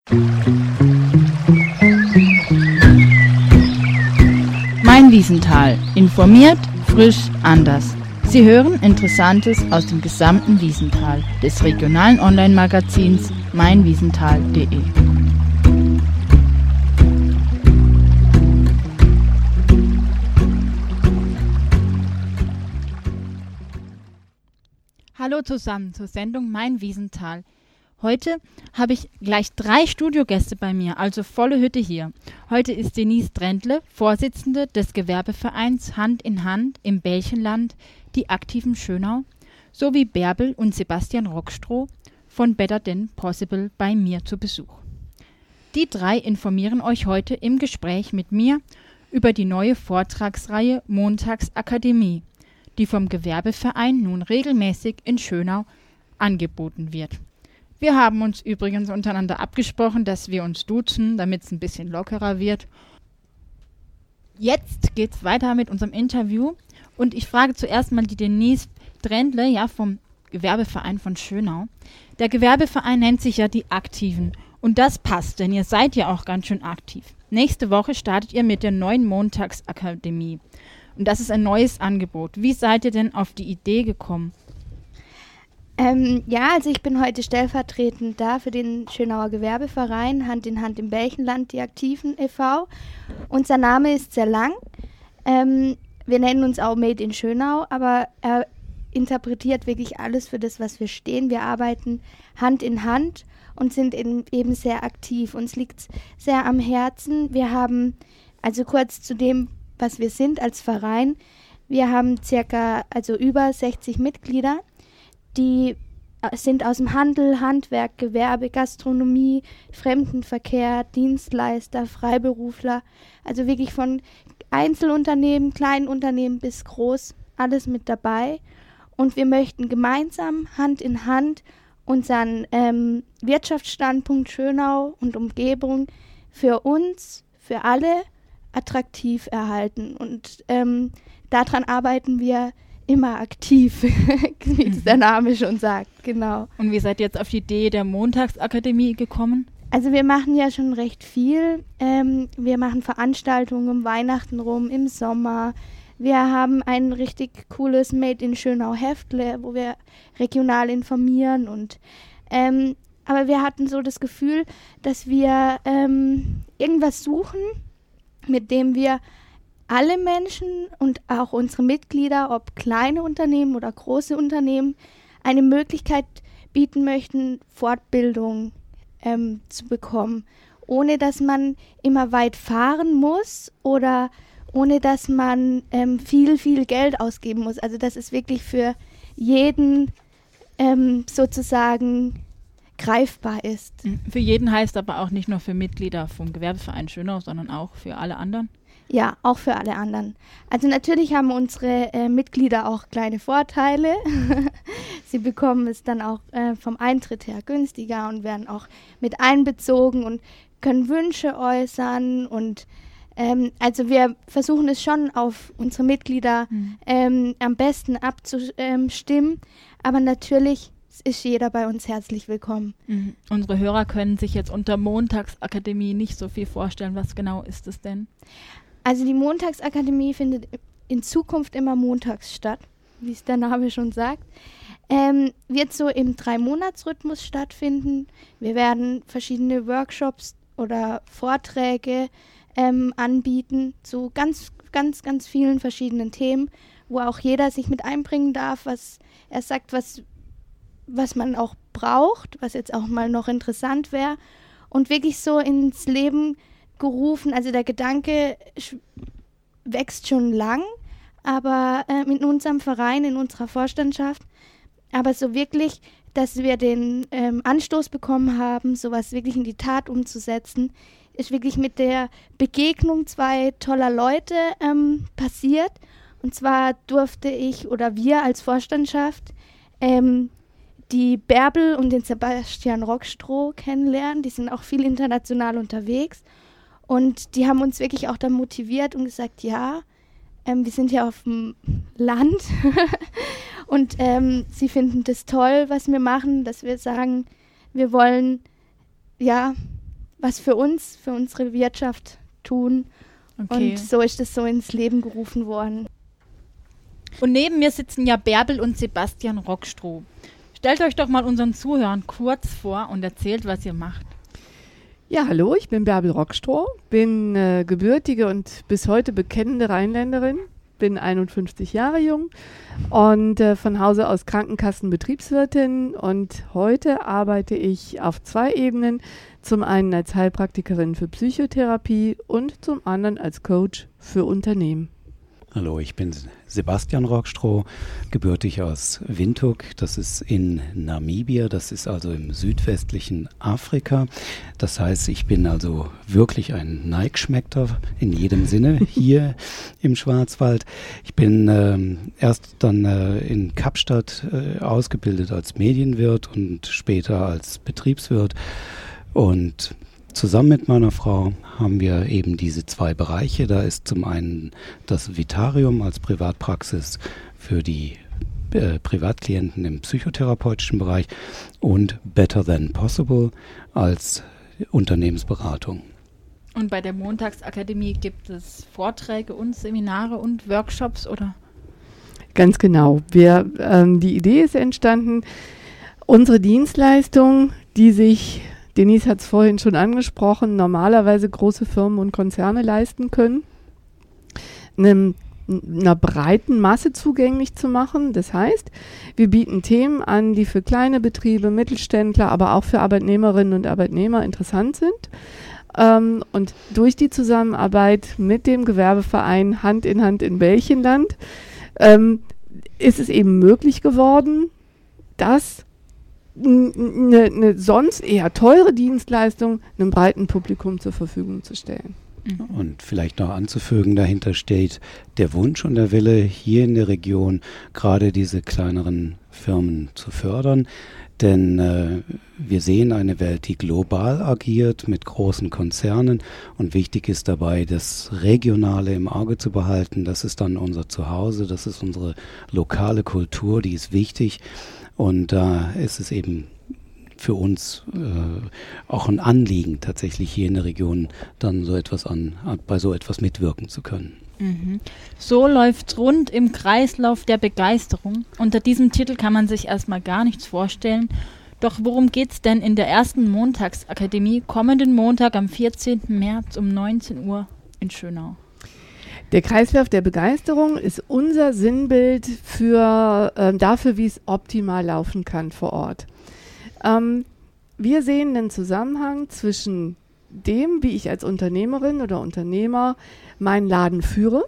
Mein Wiesental. Informiert, frisch, anders. Sie hören Interessantes aus dem gesamten Wiesental des regionalen Online-Magazins meinwiesental.de. Hallo zusammen zur Sendung Mein Wiesental. Heute habe ich gleich 3 Studiogäste bei mir, also volle Hütte hier. Heute ist Denise Drendle, Vorsitzende des Gewerbevereins Hand in Hand im Belchenland, die Aktiven Schönau, sowie Bärbel und Sebastian Rockstroh von Better Than Possible bei mir zu Besuch. Die 3 informieren euch heute im Gespräch mit mir über die neue Vortragsreihe Montagsakademie, die vom Gewerbeverein nun regelmäßig in Schönau angeboten wird. Wir haben uns übrigens untereinander abgesprochen, dass wir uns duzen, damit es ein bisschen lockerer wird. Jetzt geht's weiter mit unserem Interview und ich frage zuerst mal die Denise Drendle, ja, vom Gewerbeverein von Schönau. Der Gewerbeverein nennt sich ja die Aktiven und das passt, denn ihr seid ja auch ganz schön aktiv. Nächste Woche startet ihr mit der neuen Montagsakademie und das ist ein neues Angebot. Wie seid ihr denn auf die Idee gekommen? Also ich bin heute stellvertretend da für den Schönauer Gewerbeverein Hand in Hand im Belchenland, die Aktiven e.V. Unser Name ist sehr lang. Wir nennen uns auch Made in Schönau, aber er interpretiert wirklich alles für das, was wir stehen. Wir arbeiten Hand in Hand und sind eben sehr aktiv. Uns liegt es sehr am Herzen. Wir haben, also kurz zu dem, was wir sind als Verein, wir haben über 60 Mitglieder. Die sind aus dem Handel, Handwerk, Gewerbe, Gastronomie, Fremdenverkehr, Dienstleister, Freiberufler. Also wirklich von Einzelunternehmen, kleinen Unternehmen bis groß, alles mit dabei. Und wir möchten gemeinsam Hand in Hand unseren Wirtschaftsstandpunkt Schönau und Umgebung für uns, für alle attraktiv erhalten. Und daran arbeiten wir immer aktiv, wie es der Name schon sagt, genau. Und wie seid ihr jetzt auf die Idee der Montagsakademie gekommen? Also wir machen ja schon recht viel. Wir machen Veranstaltungen um Weihnachten rum, im Sommer. Wir haben ein richtig cooles Made in Schönau Heftle, wo wir regional informieren. Aber wir hatten so das Gefühl, dass wir irgendwas suchen, mit dem wir alle Menschen und auch unsere Mitglieder, ob kleine Unternehmen oder große Unternehmen, eine Möglichkeit bieten möchten, Fortbildung zu bekommen, ohne dass man immer weit fahren muss oder ohne dass man viel Geld ausgeben muss. Also dass es wirklich für jeden sozusagen greifbar ist. Für jeden heißt aber auch nicht nur für Mitglieder vom Gewerbeverein Schönau, sondern auch für alle anderen? Ja, auch für alle anderen. Also natürlich haben unsere Mitglieder auch kleine Vorteile. Sie bekommen es dann auch vom Eintritt her günstiger und werden auch mit einbezogen und können Wünsche äußern. Und also wir versuchen es schon auf unsere Mitglieder am besten abzustimmen. Aber natürlich ist jeder bei uns herzlich willkommen. Unsere Hörer können sich jetzt unter Montagsakademie nicht so viel vorstellen. Was genau ist es denn? Also die Montagsakademie findet in Zukunft immer montags statt, wie es der Name schon sagt. Wird so im 3-Monats-Rhythmus stattfinden. Wir werden verschiedene Workshops oder Vorträge anbieten zu ganz vielen verschiedenen Themen, wo auch jeder sich mit einbringen darf, was er sagt, was man auch braucht, was jetzt auch mal noch interessant wäre und wirklich so ins Leben gerufen. Also der Gedanke wächst schon lang, aber in unserem Verein, in unserer Vorstandschaft, aber so wirklich, dass wir den Anstoß bekommen haben, sowas wirklich in die Tat umzusetzen, ist wirklich mit der Begegnung 2 toller Leute passiert. Und zwar durfte ich oder wir als Vorstandschaft die Bärbel und den Sebastian Rockstroh kennenlernen. Die sind auch viel international unterwegs. Und die haben uns wirklich auch dann motiviert und gesagt, ja, wir sind ja auf dem Land und sie finden das toll, was wir machen, dass wir sagen, wir wollen ja was für uns, für unsere Wirtschaft tun. Okay. Und so ist es so ins Leben gerufen worden. Und neben mir sitzen ja Bärbel und Sebastian Rockstroh. Stellt euch doch mal unseren Zuhörern kurz vor und erzählt, was ihr macht. Ja, hallo, ich bin Bärbel Rockstroh, bin gebürtige und bis heute bekennende Rheinländerin, bin 51 Jahre jung und von Hause aus Krankenkassenbetriebswirtin und heute arbeite ich auf 2 Ebenen, zum einen als Heilpraktikerin für Psychotherapie und zum anderen als Coach für Unternehmen. Hallo, ich bin Sebastian Rockstroh, gebürtig aus Windhoek, das ist in Namibia, das ist also im südwestlichen Afrika. Das heißt, ich bin also wirklich ein Neigeschmeckter in jedem Sinne hier im Schwarzwald. Ich bin erst dann in Kapstadt ausgebildet als Medienwirt und später als Betriebswirt und zusammen mit meiner Frau haben wir eben diese 2 Bereiche. Da ist zum einen das Vitarium als Privatpraxis für die Privatklienten im psychotherapeutischen Bereich und Better Than Possible als Unternehmensberatung. Und bei der Montagsakademie gibt es Vorträge und Seminare und Workshops, oder? Ganz genau. Die Idee ist entstanden, unsere Dienstleistung, die sich, Denise hat es vorhin schon angesprochen, normalerweise große Firmen und Konzerne leisten können, einer breiten Masse zugänglich zu machen. Das heißt, wir bieten Themen an, die für kleine Betriebe, Mittelständler, aber auch für Arbeitnehmerinnen und Arbeitnehmer interessant sind. Und durch die Zusammenarbeit mit dem Gewerbeverein Hand in Bällchenland ist es eben möglich geworden, dass eine sonst eher teure Dienstleistung einem breiten Publikum zur Verfügung zu stellen. Und vielleicht noch anzufügen, dahinter steht der Wunsch und der Wille, hier in der Region gerade diese kleineren Firmen zu fördern. Denn wir sehen eine Welt, die global agiert mit großen Konzernen und wichtig ist dabei, das Regionale im Auge zu behalten. Das ist dann unser Zuhause, das ist unsere lokale Kultur, die ist wichtig. Und da ist es eben für uns auch ein Anliegen, tatsächlich hier in der Region dann bei so etwas mitwirken zu können. Mhm. So läuft's rund im Kreislauf der Begeisterung. Unter diesem Titel kann man sich erstmal gar nichts vorstellen. Doch worum geht's denn in der ersten Montagsakademie kommenden Montag am 14. März um 19 Uhr in Schönau? Der Kreislauf der Begeisterung ist unser Sinnbild dafür, wie es optimal laufen kann vor Ort. Wir sehen den Zusammenhang zwischen dem, wie ich als Unternehmerin oder Unternehmer meinen Laden führe,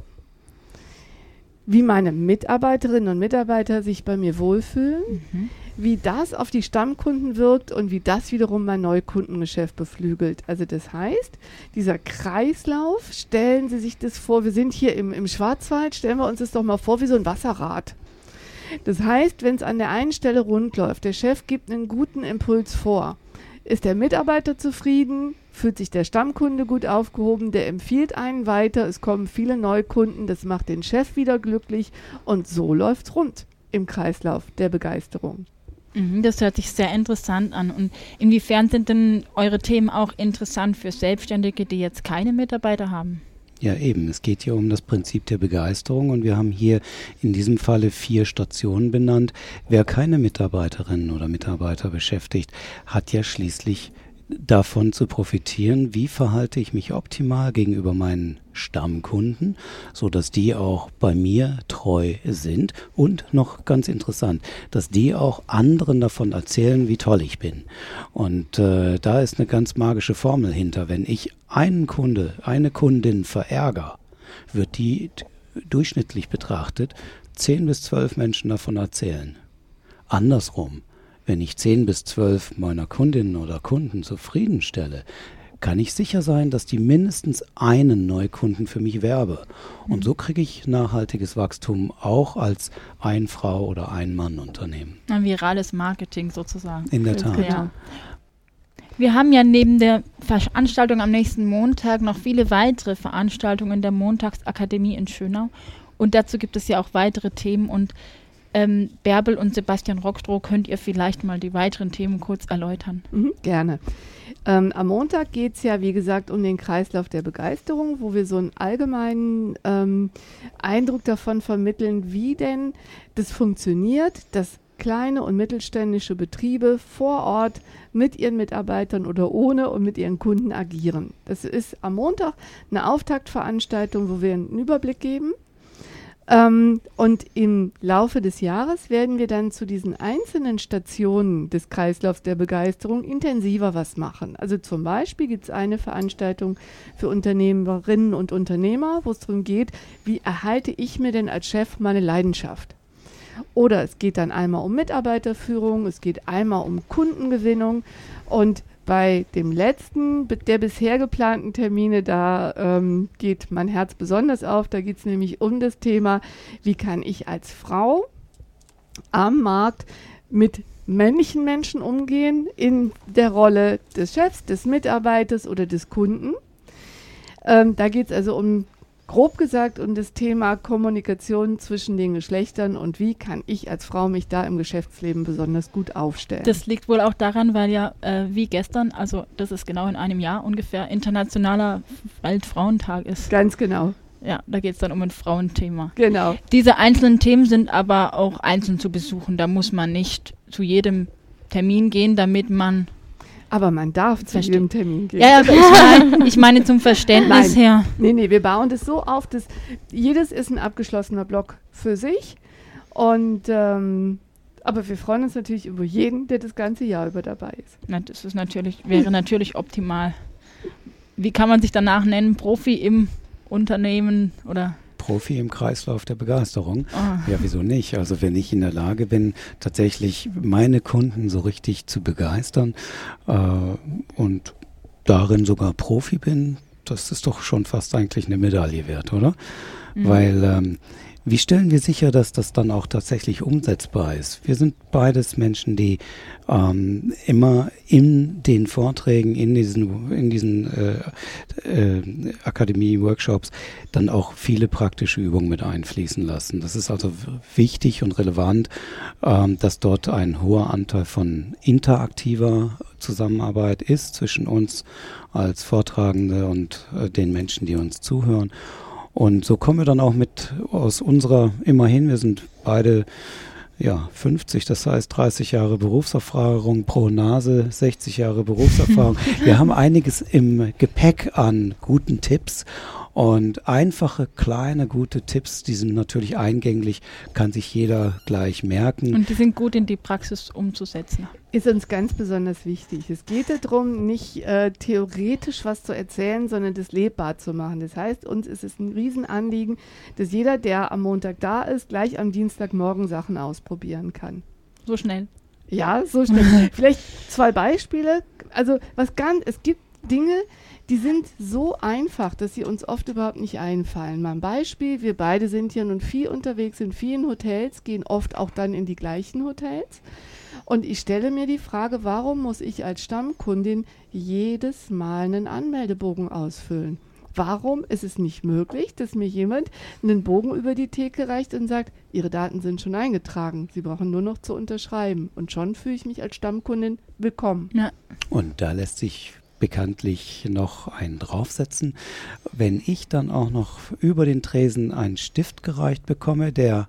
wie meine Mitarbeiterinnen und Mitarbeiter sich bei mir wohlfühlen, wie das auf die Stammkunden wirkt und wie das wiederum mein Neukundengeschäft beflügelt. Also das heißt, dieser Kreislauf, stellen Sie sich das vor, wir sind hier im Schwarzwald, stellen wir uns das doch mal vor wie so ein Wasserrad. Das heißt, wenn es an der einen Stelle rund läuft, der Chef gibt einen guten Impuls vor, ist der Mitarbeiter zufrieden, fühlt sich der Stammkunde gut aufgehoben, der empfiehlt einen weiter, es kommen viele Neukunden, das macht den Chef wieder glücklich und so läuft es rund im Kreislauf der Begeisterung. Das hört sich sehr interessant an. Und inwiefern sind denn eure Themen auch interessant für Selbstständige, die jetzt keine Mitarbeiter haben? Ja, eben. Es geht hier um das Prinzip der Begeisterung und wir haben hier in diesem Falle 4 Stationen benannt. Wer keine Mitarbeiterinnen oder Mitarbeiter beschäftigt, hat ja schließlich davon zu profitieren, wie verhalte ich mich optimal gegenüber meinen Stammkunden, sodass die auch bei mir treu sind und noch ganz interessant, dass die auch anderen davon erzählen, wie toll ich bin. Und da ist eine ganz magische Formel hinter. Wenn ich einen Kunde, eine Kundin verärgere, wird die durchschnittlich betrachtet 10 bis 12 Menschen davon erzählen. Andersrum, wenn ich 10 bis 12 meiner Kundinnen oder Kunden zufriedenstelle, kann ich sicher sein, dass die mindestens einen Neukunden für mich werbe. Und so kriege ich nachhaltiges Wachstum auch als Ein-Frau- oder Ein-Mann-Unternehmen. Ein virales Marketing sozusagen. In der Tat. Ja. Wir haben ja neben der Veranstaltung am nächsten Montag noch viele weitere Veranstaltungen der Montagsakademie in Schönau. Und dazu gibt es ja auch weitere Themen und Bärbel und Sebastian Rockstroh, könnt ihr vielleicht mal die weiteren Themen kurz erläutern? Gerne. Am Montag geht es ja, wie gesagt, um den Kreislauf der Begeisterung, wo wir so einen allgemeinen Eindruck davon vermitteln, wie denn das funktioniert, dass kleine und mittelständische Betriebe vor Ort mit ihren Mitarbeitern oder ohne und mit ihren Kunden agieren. Das ist am Montag eine Auftaktveranstaltung, wo wir einen Überblick geben. Und im Laufe des Jahres werden wir dann zu diesen einzelnen Stationen des Kreislaufs der Begeisterung intensiver was machen. Also zum Beispiel gibt es eine Veranstaltung für Unternehmerinnen und Unternehmer, wo es darum geht, wie erhalte ich mir denn als Chef meine Leidenschaft? Oder es geht dann einmal um Mitarbeiterführung, es geht einmal um Kundengewinnung und bei dem letzten der bisher geplanten Termine, da geht mein Herz besonders auf. Da geht es nämlich um das Thema, wie kann ich als Frau am Markt mit männlichen Menschen umgehen in der Rolle des Chefs, des Mitarbeiters oder des Kunden. Da geht es also grob gesagt um das Thema Kommunikation zwischen den Geschlechtern und wie kann ich als Frau mich da im Geschäftsleben besonders gut aufstellen. Das liegt wohl auch daran, weil ja wie gestern, also das ist genau in einem Jahr ungefähr, internationaler Weltfrauentag ist. Ganz genau. Ja, da geht es dann um ein Frauenthema. Genau. Diese einzelnen Themen sind aber auch einzeln zu besuchen. Da muss man nicht zu jedem Termin gehen, damit man... Aber man darf zu jedem Termin gehen. Ja, ich meine zum Verständnis her. Nee, wir bauen das so auf, dass jedes ist ein abgeschlossener Block für sich. Und aber wir freuen uns natürlich über jeden, der das ganze Jahr über dabei ist. Na, das ist wäre natürlich optimal. Wie kann man sich danach nennen? Profi im Unternehmen oder... Profi im Kreislauf der Begeisterung. Ja, wieso nicht? Also wenn ich in der Lage bin, tatsächlich meine Kunden so richtig zu begeistern und darin sogar Profi bin, das ist doch schon fast eigentlich eine Medaille wert, oder? Mhm. Weil wie stellen wir sicher, dass das dann auch tatsächlich umsetzbar ist? Wir sind beides Menschen, die immer in den Vorträgen, in diesen Akademie-Workshops dann auch viele praktische Übungen mit einfließen lassen. Das ist also wichtig und relevant, dass dort ein hoher Anteil von interaktiver Zusammenarbeit ist zwischen uns als Vortragende und den Menschen, die uns zuhören. Und so kommen wir dann auch aus unserer, immerhin, wir sind beide 50, das heißt 30 Jahre Berufserfahrung pro Nase, 60 Jahre Berufserfahrung. Wir haben einiges im Gepäck an guten Tipps und einfache, kleine, gute Tipps, die sind natürlich eingänglich, kann sich jeder gleich merken. Und die sind gut in die Praxis umzusetzen. Ist uns ganz besonders wichtig. Es geht darum, nicht theoretisch was zu erzählen, sondern das lebbar zu machen. Das heißt, uns ist es ein Riesenanliegen, dass jeder, der am Montag da ist, gleich am Dienstagmorgen Sachen ausprobieren kann. So schnell? Ja, so schnell. Vielleicht 2 Beispiele. Also es gibt Dinge, die sind so einfach, dass sie uns oft überhaupt nicht einfallen. Mal ein Beispiel, wir beide sind hier nun viel unterwegs in vielen Hotels, gehen oft auch dann in die gleichen Hotels. Und ich stelle mir die Frage, warum muss ich als Stammkundin jedes Mal einen Anmeldebogen ausfüllen? Warum ist es nicht möglich, dass mir jemand einen Bogen über die Theke reicht und sagt, Ihre Daten sind schon eingetragen, Sie brauchen nur noch zu unterschreiben. Und schon fühle ich mich als Stammkundin willkommen. Ja. Und da lässt sich bekanntlich noch einen draufsetzen. Wenn ich dann auch noch über den Tresen einen Stift gereicht bekomme, der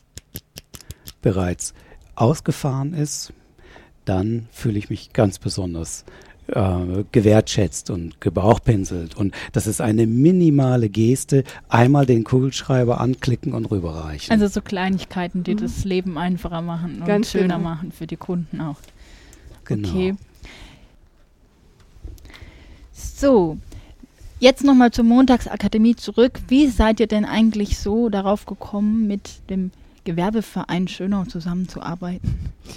bereits ausgefahren ist, dann fühle ich mich ganz besonders gewertschätzt und gebauchpinselt. Und das ist eine minimale Geste, einmal den Kugelschreiber anklicken und rüberreichen. Also so Kleinigkeiten, die das Leben einfacher machen und ganz schöner genau. machen für die Kunden auch. Genau. Okay. So, jetzt nochmal zur Montagsakademie zurück. Wie seid ihr denn eigentlich so darauf gekommen, mit dem Gewerbeverein Schönau zusammenzuarbeiten?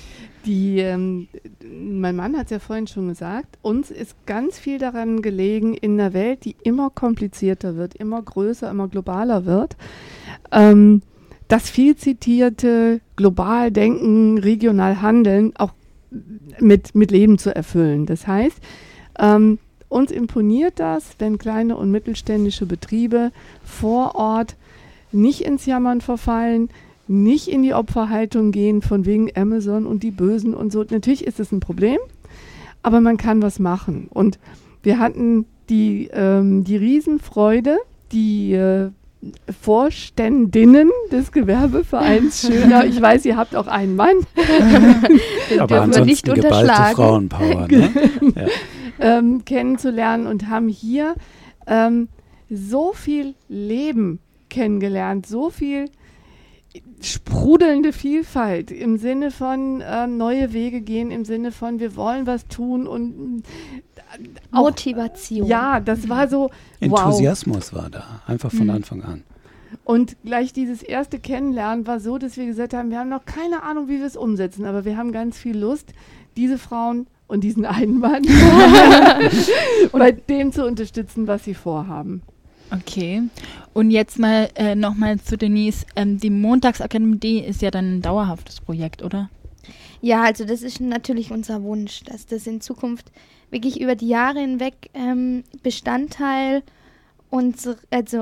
Mein Mann hat es ja vorhin schon gesagt, uns ist ganz viel daran gelegen, in einer Welt, die immer komplizierter wird, immer größer, immer globaler wird, das viel zitierte global denken, regional handeln auch mit Leben zu erfüllen. Das heißt, uns imponiert das, wenn kleine und mittelständische Betriebe vor Ort nicht ins Jammern verfallen, nicht in die Opferhaltung gehen von wegen Amazon und die Bösen und so. Natürlich ist es ein Problem, aber man kann was machen. Und wir hatten die Riesenfreude, die Vorständinnen des Gewerbevereins Schönau, ich weiß, ihr habt auch einen Mann, aber ansonsten nicht geballte Frauenpower, ne? Ja. Kennenzulernen und haben hier so viel Leben kennengelernt, so viel sprudelnde Vielfalt im Sinne von neue Wege gehen, im Sinne von wir wollen was tun und auch, Motivation. Ja, das war so Enthusiasmus war da, einfach von Anfang an. Und gleich dieses erste Kennenlernen war so, dass wir gesagt haben, wir haben noch keine Ahnung, wie wir es umsetzen, aber wir haben ganz viel Lust, diese Frauen und diesen einen Mann bei dem zu unterstützen, was sie vorhaben. Okay, und jetzt mal nochmal zu Denise. Die Montagsakademie ist ja dann ein dauerhaftes Projekt, oder? Ja, also das ist natürlich unser Wunsch, dass das in Zukunft wirklich über die Jahre hinweg Bestandteil unseres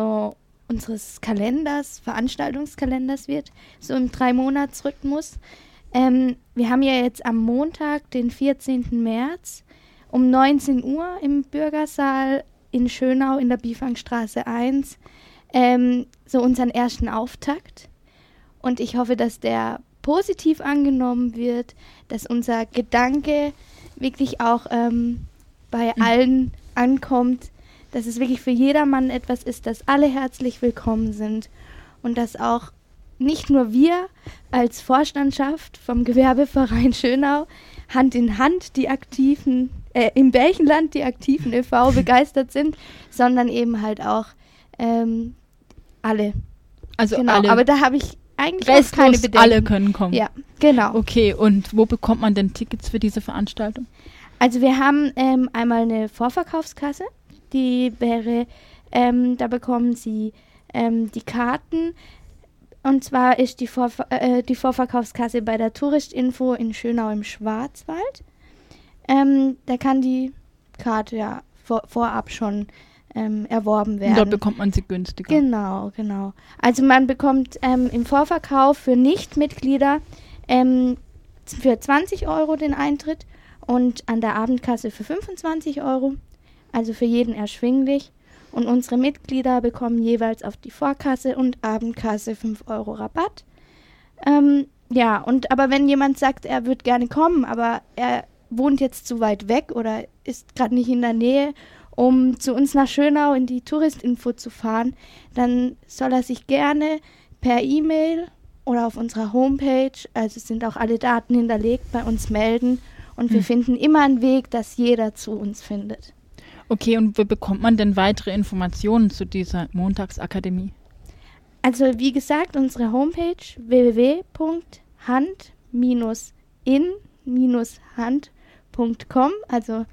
Kalenders, Veranstaltungskalenders wird, so im 3-Monats-Rhythmus. Wir haben ja jetzt am Montag, den 14. März um 19 Uhr im Bürgersaal in Schönau in der Bifangstraße 1 so unseren ersten Auftakt. Und ich hoffe, dass der positiv angenommen wird, dass unser Gedanke wirklich auch bei allen ankommt, dass es wirklich für jedermann etwas ist, dass alle herzlich willkommen sind und dass auch nicht nur wir als Vorstandschaft vom Gewerbeverein Schönau Hand in Hand die Aktiven, im Bärchenland die aktiven e.V. begeistert sind, sondern eben halt auch alle. Also genau, alle. Aber da habe ich eigentlich Restlos auch keine Bedenken. Alle können kommen. Ja, genau. Okay, und wo bekommt man denn Tickets für diese Veranstaltung? Also wir haben einmal eine Vorverkaufskasse, die wäre, da bekommen Sie die Karten. Und zwar ist die Vorverkaufskasse bei der Touristinfo in Schönau im Schwarzwald. Da kann die Karte ja vorab schon erworben werden. Dort bekommt man sie günstiger. Genau. Also man bekommt im Vorverkauf für Nichtmitglieder für 20 € den Eintritt und an der Abendkasse für 25 €. Also für jeden erschwinglich. Und unsere Mitglieder bekommen jeweils auf die Vorkasse und Abendkasse 5 € Rabatt. Aber wenn jemand sagt, er würde gerne kommen, aber er wohnt jetzt zu weit weg oder ist gerade nicht in der Nähe, um zu uns nach Schönau in die Touristinfo zu fahren, dann soll er sich gerne per E-Mail oder auf unserer Homepage, also sind auch alle Daten hinterlegt, bei uns melden. Und wir finden immer einen Weg, dass jeder zu uns findet. Okay, und wo bekommt man denn weitere Informationen zu dieser Montagsakademie? Also wie gesagt, unsere Homepage www.hand-in-hand.com, also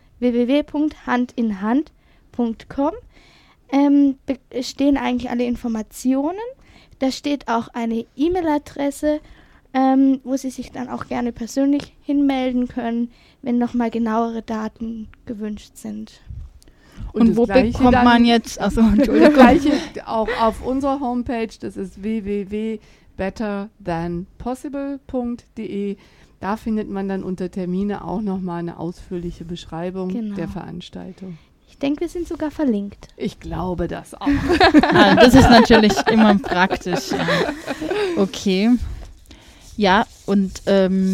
www.handinhand.com, stehen eigentlich alle Informationen. Da steht auch eine E-Mail-Adresse, wo Sie sich dann auch gerne persönlich hinmelden können, wenn nochmal genauere Daten gewünscht sind. Und wo bekommt man jetzt, das Gleiche auch auf unserer Homepage, das ist www.betterthanpossible.de. Da findet man dann unter Termine auch nochmal eine ausführliche Beschreibung der Veranstaltung. Ich denke, wir sind sogar verlinkt. Ich glaube das auch. Das ist natürlich immer praktisch. Ja. Okay. Ja, und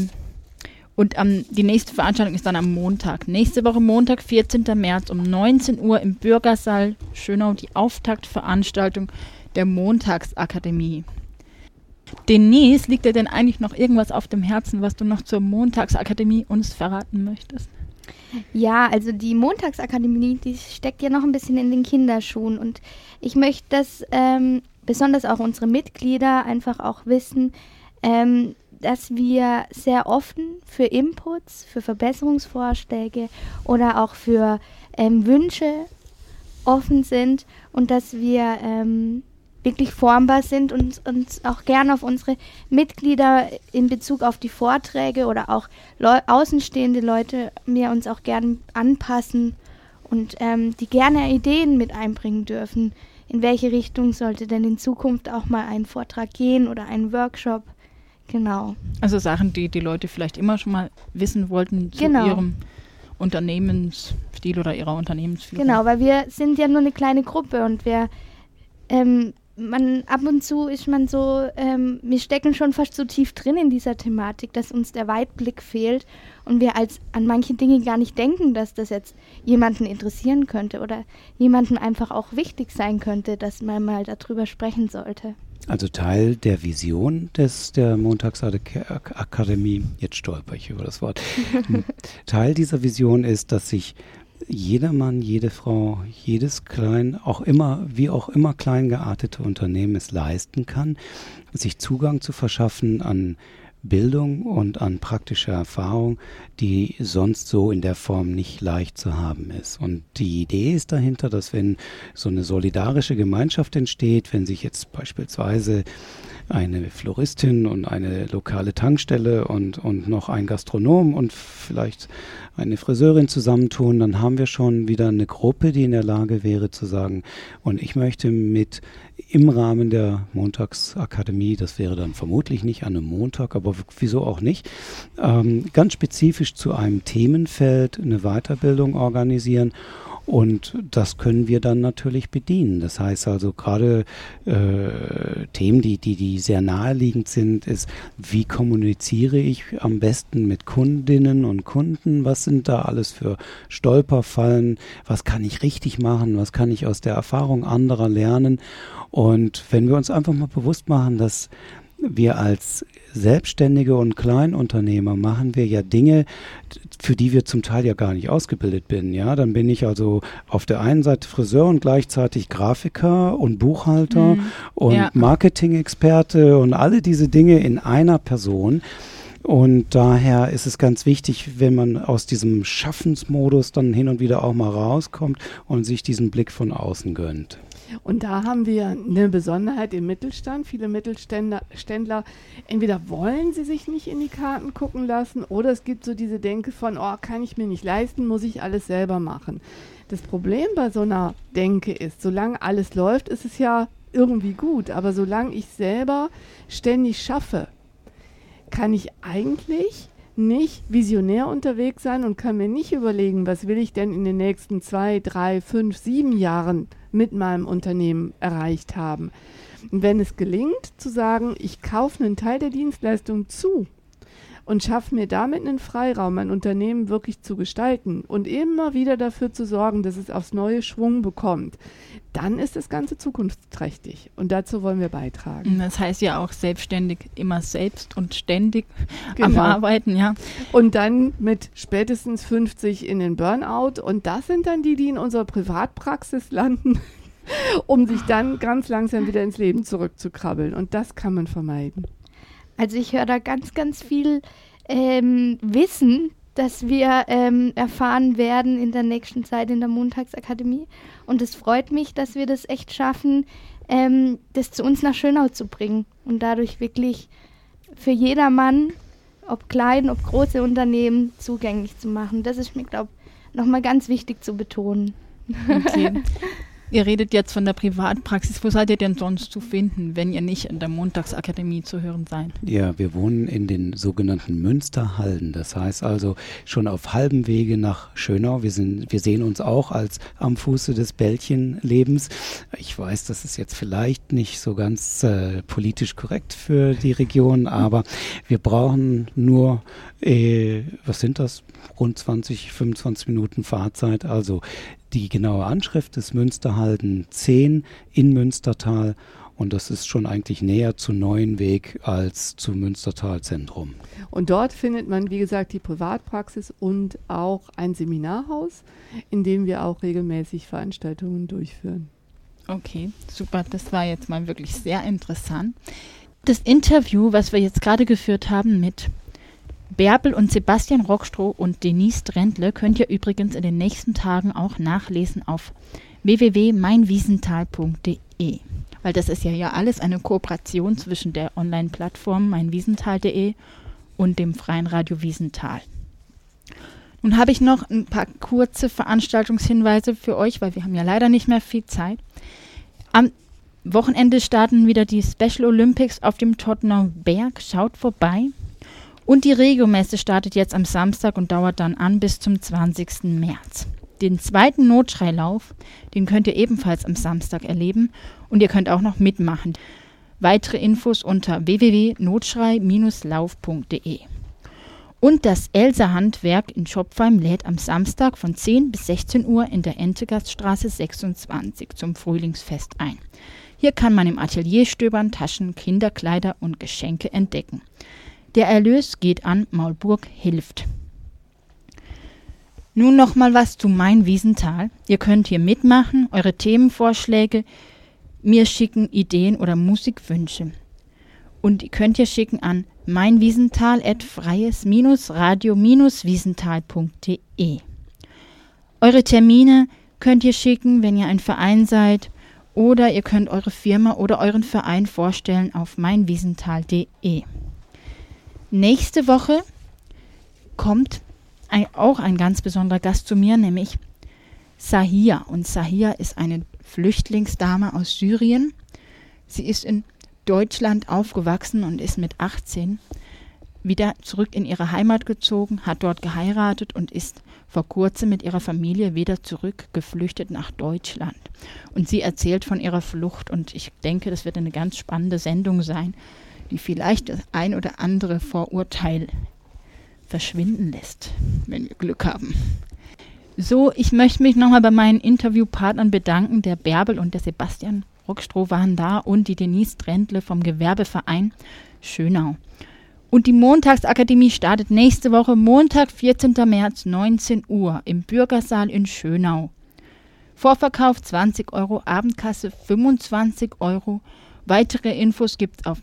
die nächste Veranstaltung ist dann am Montag. Nächste Woche Montag, 14. März um 19 Uhr im Bürgersaal Schönau die Auftaktveranstaltung der Montagsakademie. Denise, liegt dir denn eigentlich noch irgendwas auf dem Herzen, was du noch zur Montagsakademie uns verraten möchtest? Ja, also die Montagsakademie, die steckt ja noch ein bisschen in den Kinderschuhen und ich möchte, dass besonders auch unsere Mitglieder einfach auch wissen, dass wir sehr offen für Inputs, für Verbesserungsvorschläge oder auch für Wünsche offen sind und dass wir wirklich formbar sind und uns auch gerne auf unsere Mitglieder in Bezug auf die Vorträge oder auch außenstehende Leute wir uns auch gerne anpassen und die gerne Ideen mit einbringen dürfen. In welche Richtung sollte denn in Zukunft auch mal ein Vortrag gehen oder ein Workshop? Genau. Also Sachen, die die Leute vielleicht immer schon mal wissen wollten zu ihrem Unternehmensstil oder ihrer Unternehmensführung. Genau, weil wir sind ja nur eine kleine Gruppe und ab und zu ist man so, wir stecken schon fast so tief drin in dieser Thematik, dass uns der Weitblick fehlt und wir an manche Dinge gar nicht denken, dass das jetzt jemanden interessieren könnte oder jemandem einfach auch wichtig sein könnte, dass man mal darüber sprechen sollte. Also Teil der Vision der Montagsakademie, jetzt stolper ich über das Wort, Teil dieser Vision ist, dass sich jeder Mann, jede Frau, jedes wie auch immer klein geartete Unternehmen es leisten kann, sich Zugang zu verschaffen an Bildung und an praktische Erfahrung, die sonst so in der Form nicht leicht zu haben ist. Und die Idee ist dahinter, dass wenn so eine solidarische Gemeinschaft entsteht, wenn sich jetzt beispielsweise eine Floristin und eine lokale Tankstelle und noch ein Gastronom und vielleicht eine Friseurin zusammentun, dann haben wir schon wieder eine Gruppe, die in der Lage wäre zu sagen, und ich möchte im Rahmen der Montagsakademie, das wäre dann vermutlich nicht an einem Montag, aber wieso auch nicht, ganz spezifisch zu einem Themenfeld eine Weiterbildung organisieren. Und das können wir dann natürlich bedienen. Das heißt also gerade Themen, die sehr naheliegend sind, ist, wie kommuniziere ich am besten mit Kundinnen und Kunden? Was sind da alles für Stolperfallen? Was kann ich richtig machen? Was kann ich aus der Erfahrung anderer lernen? Und wenn wir uns einfach mal bewusst machen, dass wir als Selbstständige und Kleinunternehmer machen wir ja Dinge, für die wir zum Teil ja gar nicht ausgebildet sind. Ja, dann bin ich also auf der einen Seite Friseur und gleichzeitig Grafiker und Buchhalter und Marketing-Experte und alle diese Dinge in einer Person. Und daher ist es ganz wichtig, wenn man aus diesem Schaffensmodus dann hin und wieder auch mal rauskommt und sich diesen Blick von außen gönnt. Und da haben wir eine Besonderheit im Mittelstand. Viele Mittelständler, entweder wollen sie sich nicht in die Karten gucken lassen oder es gibt so diese Denke von, kann ich mir nicht leisten, muss ich alles selber machen. Das Problem bei so einer Denke ist, solange alles läuft, ist es ja irgendwie gut. Aber solange ich selber ständig schaffe, kann ich eigentlich nicht visionär unterwegs sein und kann mir nicht überlegen, was will ich denn in den nächsten 2, 3, 5, 7 Jahren mit meinem Unternehmen erreicht haben. Und wenn es gelingt, zu sagen, ich kaufe einen Teil der Dienstleistung zu und schaffe mir damit einen Freiraum, mein Unternehmen wirklich zu gestalten und immer wieder dafür zu sorgen, dass es aufs neue Schwung bekommt, dann ist das Ganze zukunftsträchtig. Und dazu wollen wir beitragen. Das heißt ja auch selbstständig immer selbst und ständig am Arbeiten, ja. Und dann mit spätestens 50 in den Burnout. Und das sind dann die in unserer Privatpraxis landen, um sich dann ganz langsam wieder ins Leben zurückzukrabbeln. Und das kann man vermeiden. Also ich höre da ganz, ganz viel Wissen, das wir erfahren werden in der nächsten Zeit in der Montagsakademie. Und es freut mich, dass wir das echt schaffen, das zu uns nach Schönau zu bringen und dadurch wirklich für jedermann, ob klein, ob große Unternehmen, zugänglich zu machen. Das ist mir, glaube ich, nochmal ganz wichtig zu betonen. Okay. Ihr redet jetzt von der Privatpraxis. Wo seid ihr denn sonst zu finden, wenn ihr nicht in der Montagsakademie zu hören seid? Ja, wir wohnen in den sogenannten Münsterhalden. Das heißt also schon auf halbem Wege nach Schönau. Wir sehen uns auch als am Fuße des Bällchenlebens. Ich weiß, das ist jetzt vielleicht nicht so ganz politisch korrekt für die Region, aber wir brauchen nur, was sind das? Rund 20, 25 Minuten Fahrzeit. Also die genaue Anschrift ist Münsterhalden 10 in Münstertal und das ist schon eigentlich näher zu Neuenweg als zu Münstertal Zentrum. Und dort findet man, wie gesagt, die Privatpraxis und auch ein Seminarhaus, in dem wir auch regelmäßig Veranstaltungen durchführen. Okay, super. Das war jetzt mal wirklich sehr interessant. Das Interview, was wir jetzt gerade geführt haben mit Bärbel und Sebastian Rockstroh und Denise Drendle könnt ihr übrigens in den nächsten Tagen auch nachlesen auf www.meinwiesental.de, weil das ist ja alles eine Kooperation zwischen der Online-Plattform meinwiesental.de und dem Freien Radio Wiesental. Nun habe ich noch ein paar kurze Veranstaltungshinweise für euch, weil wir haben ja leider nicht mehr viel Zeit. Am Wochenende starten wieder die Special Olympics auf dem Tottenauer Berg. Schaut vorbei. Und die Regiomesse startet jetzt am Samstag und dauert dann an bis zum 20. März. Den zweiten Notschreilauf, den könnt ihr ebenfalls am Samstag erleben und ihr könnt auch noch mitmachen. Weitere Infos unter www.notschrei-lauf.de. Und das Elsa-Handwerk in Schopfheim lädt am Samstag von 10 bis 16 Uhr in der Entegaststraße 26 zum Frühlingsfest ein. Hier kann man im Atelier stöbern, Taschen, Kinderkleider und Geschenke entdecken. Der Erlös geht an Maulburg Hilft. Nun noch mal was zu Mein Wiesental. Ihr könnt hier mitmachen, eure Themenvorschläge mir schicken, Ideen oder Musikwünsche. Und ihr könnt hier schicken an meinwiesental@freies-radio-wiesental.de. Eure Termine könnt ihr schicken, wenn ihr ein Verein seid, oder ihr könnt eure Firma oder euren Verein vorstellen auf meinwiesental.de. Nächste Woche kommt auch ein ganz besonderer Gast zu mir, nämlich Sahia. Und Sahia ist eine Flüchtlingsdame aus Syrien. Sie ist in Deutschland aufgewachsen und ist mit 18 wieder zurück in ihre Heimat gezogen, hat dort geheiratet und ist vor kurzem mit ihrer Familie wieder zurückgeflüchtet nach Deutschland. Und sie erzählt von ihrer Flucht und ich denke, das wird eine ganz spannende Sendung sein, die vielleicht das ein oder andere Vorurteil verschwinden lässt, wenn wir Glück haben. So, ich möchte mich nochmal bei meinen Interviewpartnern bedanken. Der Bärbel und der Sebastian Rockstroh waren da und die Denise Drendle vom Gewerbeverein Schönau. Und die Montagsakademie startet nächste Woche, Montag, 14. März, 19 Uhr im Bürgersaal in Schönau. Vorverkauf 20 €, Abendkasse 25 €. Weitere Infos gibt es auf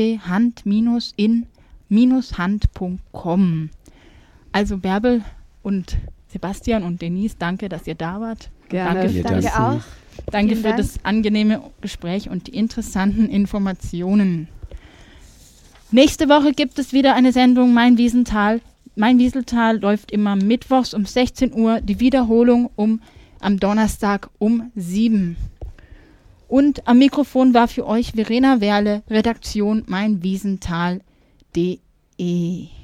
www.hand-in-hand.com. Also Bärbel und Sebastian und Denise, danke, dass ihr da wart. Gerne. Danke auch. Danke Vielen für Dank. das angenehme Gespräch und die interessanten Informationen. Nächste Woche gibt es wieder eine Sendung Mein Wiesental. Mein Wiesental läuft immer mittwochs um 16 Uhr, die Wiederholung am Donnerstag um 7. Und am Mikrofon war für euch Verena Werle, Redaktion meinwiesental.de.